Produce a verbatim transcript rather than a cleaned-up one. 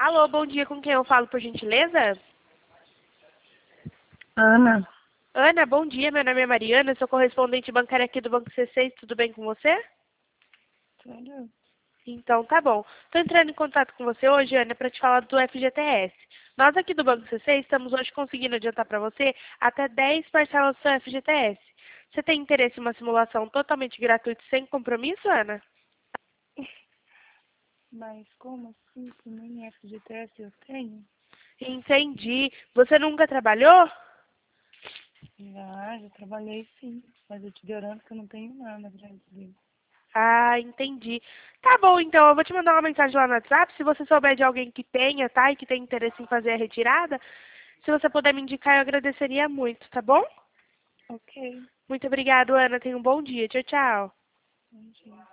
Alô, bom dia, com quem eu falo, por gentileza? Ana, Ana, bom dia, meu nome é Mariana, sou correspondente bancária aqui do Banco C seis, tudo bem com você? sério? Então, tá bom. Estou entrando em contato com você hoje, Ana, para te falar do F G T S. Nós aqui do Banco C seis estamos hoje conseguindo adiantar para você até dez parcelas do seu F G T S. Você tem interesse em uma simulação totalmente gratuita e sem compromisso, Ana? Mas como assim que nem F G T S eu tenho? Entendi. Você nunca trabalhou? Já, já trabalhei sim, mas eu te garanto que eu não tenho nada pra dizer. Ah, entendi. Tá bom, então eu vou te mandar uma mensagem lá no WhatsApp. Se você souber de alguém que tenha, tá? E que tem interesse em fazer a retirada, se você puder me indicar, eu agradeceria muito, tá bom? Ok, Muito obrigada, Ana. Tenha um bom dia. Tchau, tchau. bom dia.